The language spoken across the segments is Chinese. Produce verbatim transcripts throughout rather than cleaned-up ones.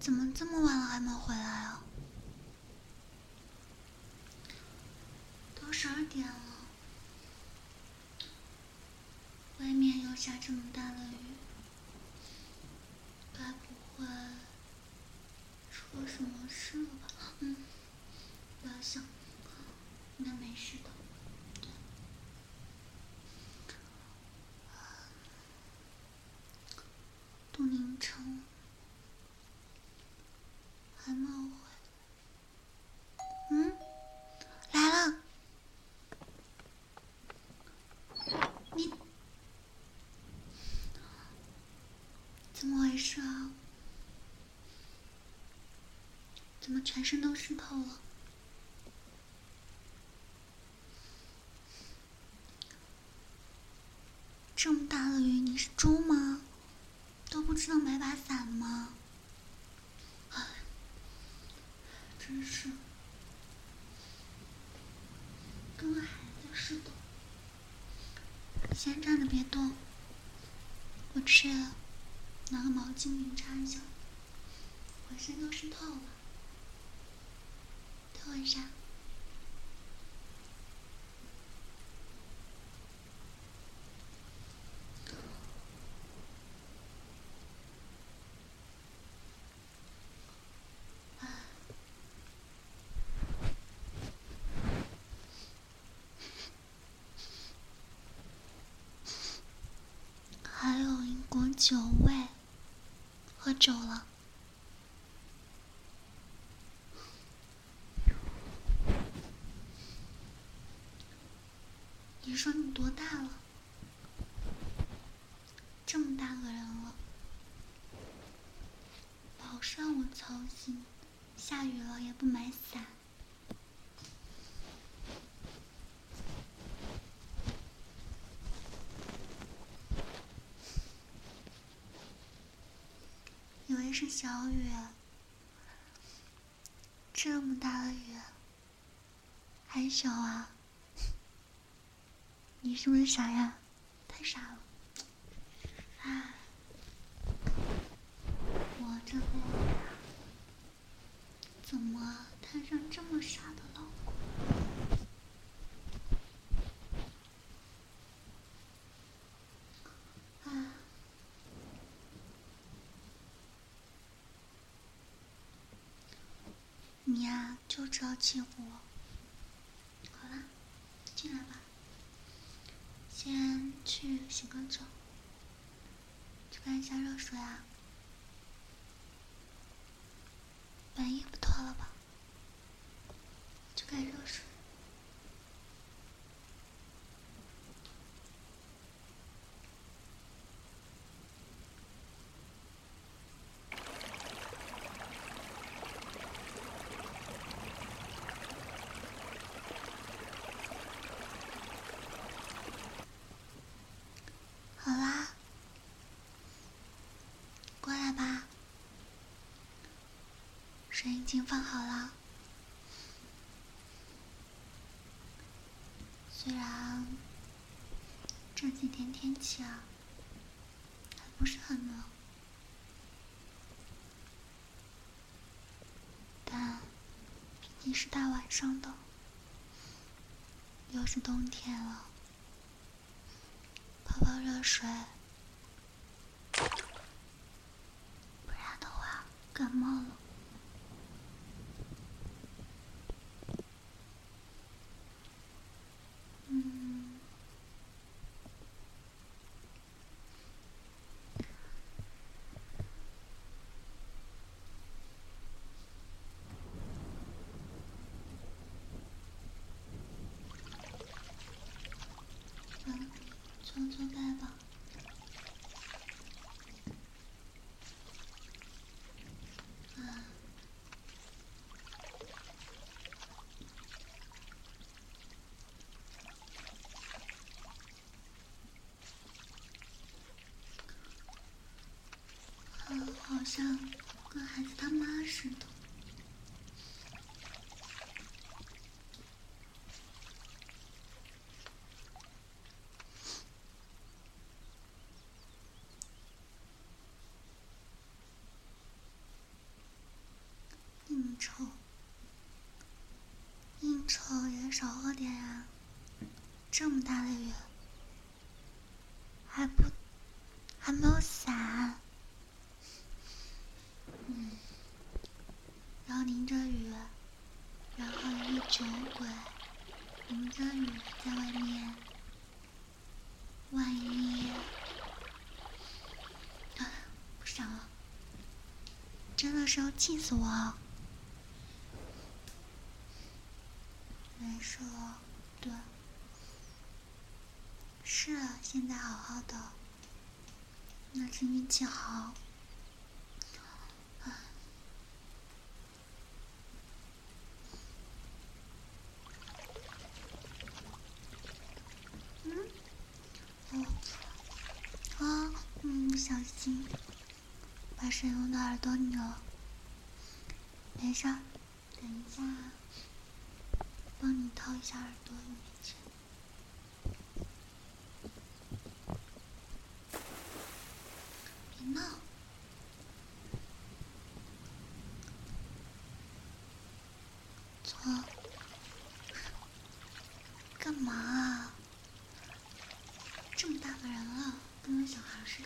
怎么这么晚了还没回来啊？都十二点了，外面又下这么大的雨，该不会出了什么事了吧？嗯，不要想，应该没事的。对，杜宁城还没有回来。嗯，来了。你怎么回事啊？怎么全身都湿透了？这么大的雨，你是猪吗？都不知道买把伞吗？唉，真是跟个孩子似的。先站着别动，我去拿个毛巾给你擦一下，浑身都湿透了。等我一下。还有一股酒味，喝酒了。你说你多大了？这么大个人了，老是让我操心，下雨了也不买伞。以为是小雨，这么大的雨还小啊？你是不是傻呀？太傻了！唉，我这辈子怎么摊上这么傻的老公？唉，你呀，就知道欺负我。好啦，进来吧。先去洗个澡，去干一下热水啊。把衣服脱了吧，去干热水。好啦，过来吧。水已经放好了。虽然这几天天气啊还不是很冷，但毕竟是大晚上的，又是冬天了，泡泡热水，不然的话感冒了。嗯，嗯，搓搓背吧。啊，啊，好像跟孩子他妈似的。 这么大的雨，还不还没有伞。嗯，然后淋着雨，然后一个酒鬼淋着雨在外面，万一……啊，不想了，真的是要气死我了。没事了，对，是啊，现在好好的，那是运气好。嗯，哦，啊，嗯，不小心把水弄到耳朵里了。没事儿，等一下，帮你掏一下耳朵里面去。别闹！错，干嘛啊？这么大个人了，跟个小孩似的。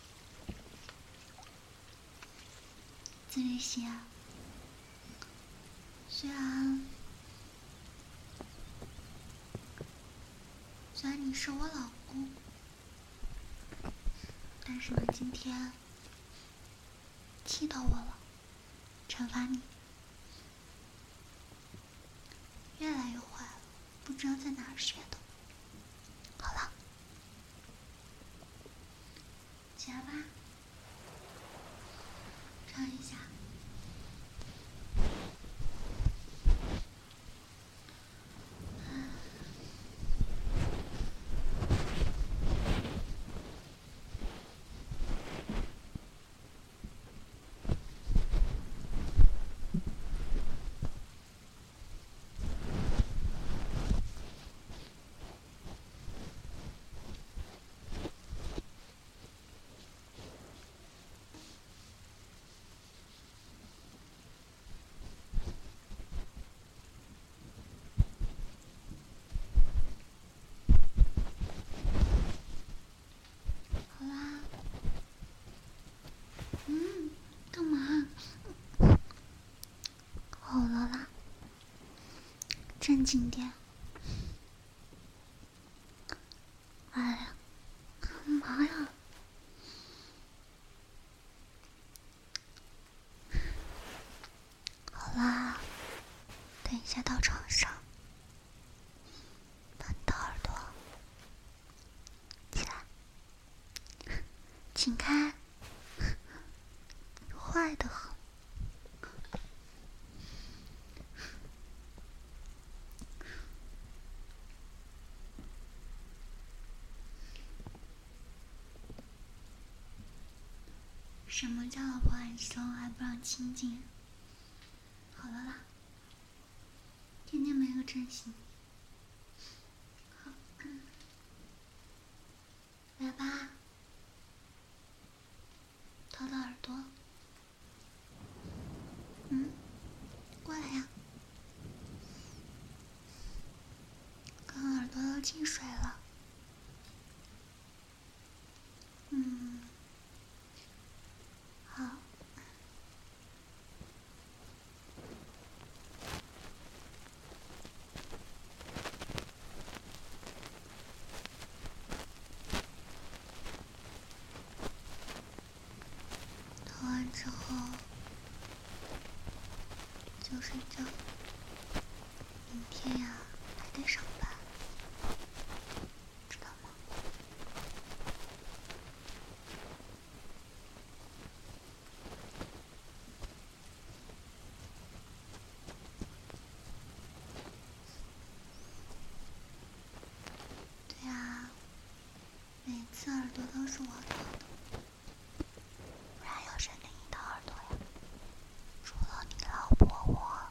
自己洗啊。虽然虽然你是我老公，但是呢，今天气到我了，惩罚你。越来越坏了，不知道在哪儿学的。好了，起来吧，唱一下。好啦，嗯，干嘛？好了啦，正经点。哎呀，干嘛呀？好啦，等一下到床上，帮你掏耳朵。起来，请开，坏得很。什么叫老婆很凶还不让亲近？好了啦，天天没个正形。好，来吧，掏掏耳朵。嗯，过来呀，刚刚耳朵都进水了。嗯，好。掏完之后就睡觉，明天呀还得上班，知道吗？对呀，每次耳朵都是我掏的，不然有谁给你掏耳朵呀？除了你老婆我。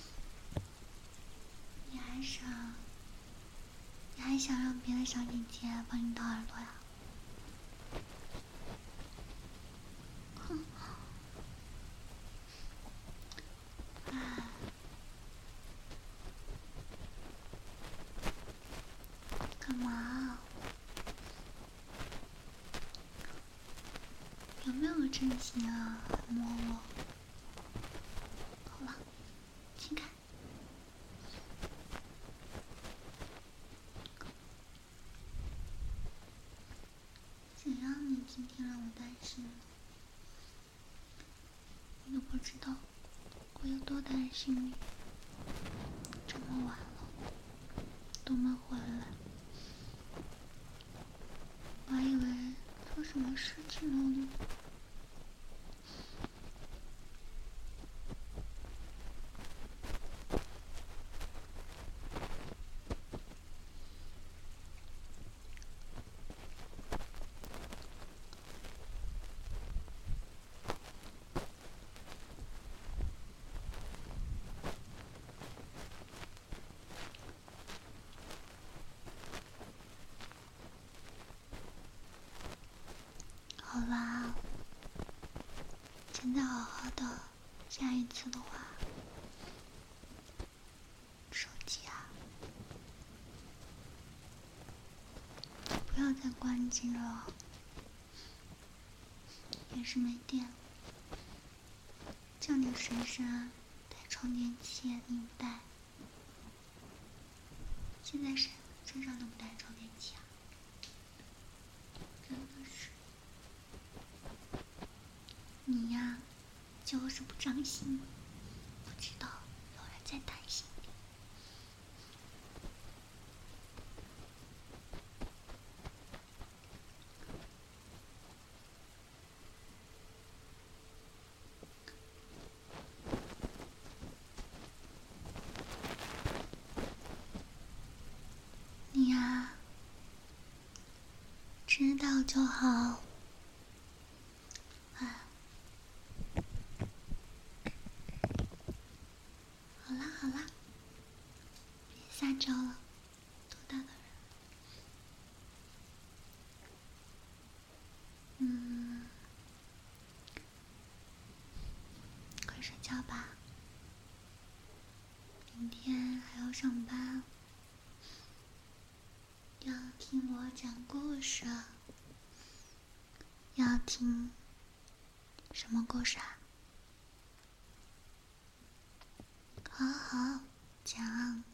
你还想，你还想让别的小姐姐帮你掏耳朵呀？哼！哎， 干嘛？有没有真心啊？摸我。好了，请看。谁让你今天让我担心了？你都不知道我有多担心你。这么晚了都没回来，我还以为出什么事情了呢。好啦，现在好好的，下一次的话，手机啊，不要再关机了，也是没电了。叫你随身带充电器，你不带。现在谁身上都不带充电器啊？真的是。你呀，就是不长心，不知道有人在担心你。你呀，知道就好。啊，好啦好啦，别撒娇了，多大个人？嗯，快睡觉吧，明天还要上班，要听我讲故事。要听什么故事啊？好好讲。